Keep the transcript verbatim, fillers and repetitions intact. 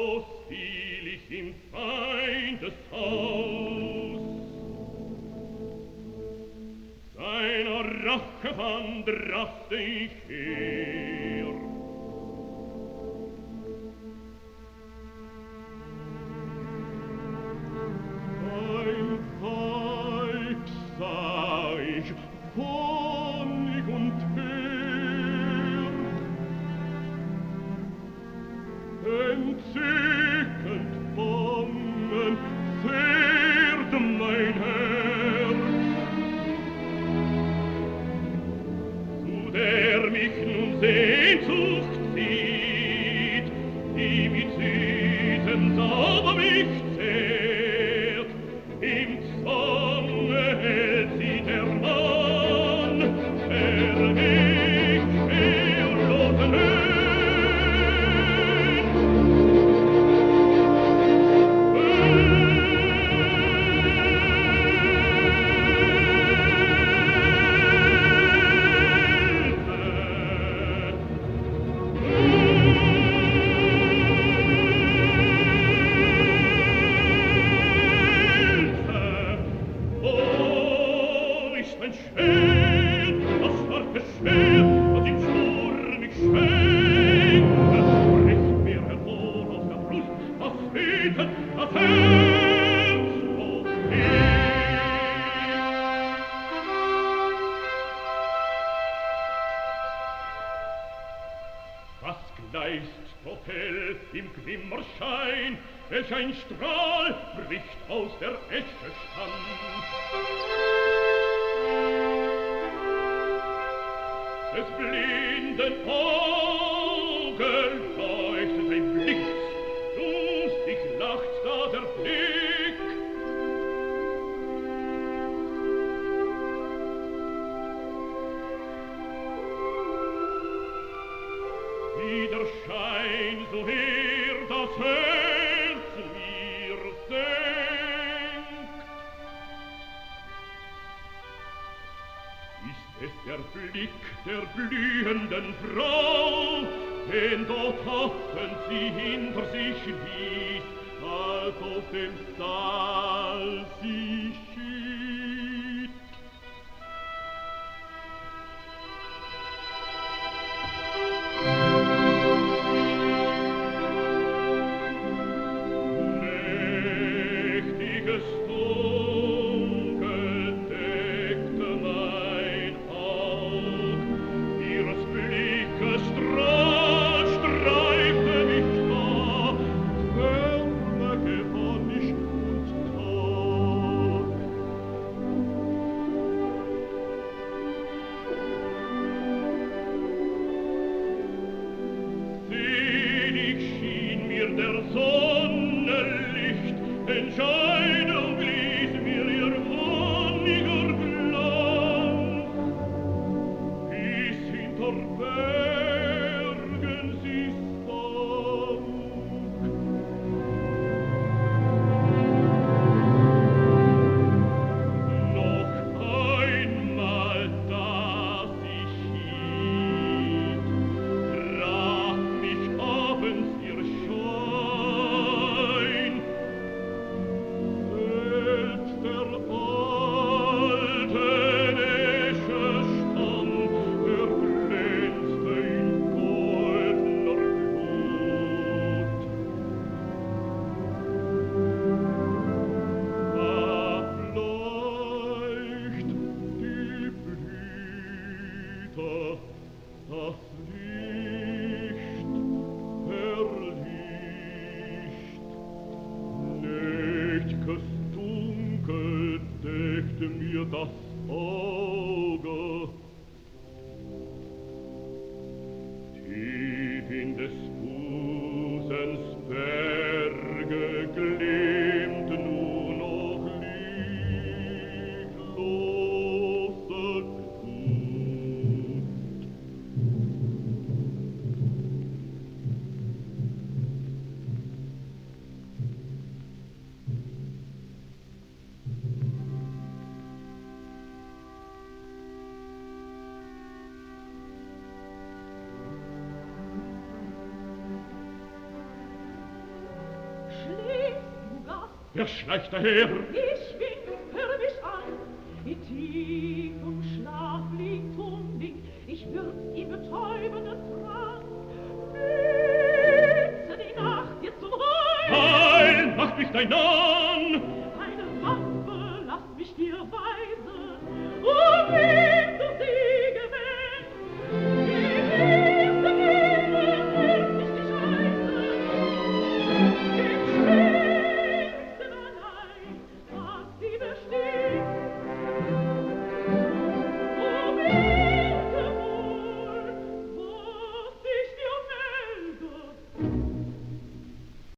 aus fiel ich im Feindeshaus. Seiner Rache Wand raffte ich her. Ein Weib sah ich, Honig und Teer, entzückend bangen zehrte mein Herz, zu der mich nun Sehnsucht zieht, die mit süßem Zauber mich zehrt. Im Zwange hält sie der Mann, der mich ehrlosen welch ein Strahl bricht aus der Esche stand. Des blinden Augen leuchtet ein Blitz, lustig lacht da der Blick. Wie der Schein so her das Herz mir senkt, ist es der Blick der blühenden Frau, den dort hoffen sie hinter sich ließ, als auf dem Saal sie schied. wer schleicht daher? Ich bin, hör mich an, in tiefem Schlaf liegt Hunding, ich würz ihm betäubenden Trank. Nütze die Nacht dir zum Heil! Heil, macht mich dein Name!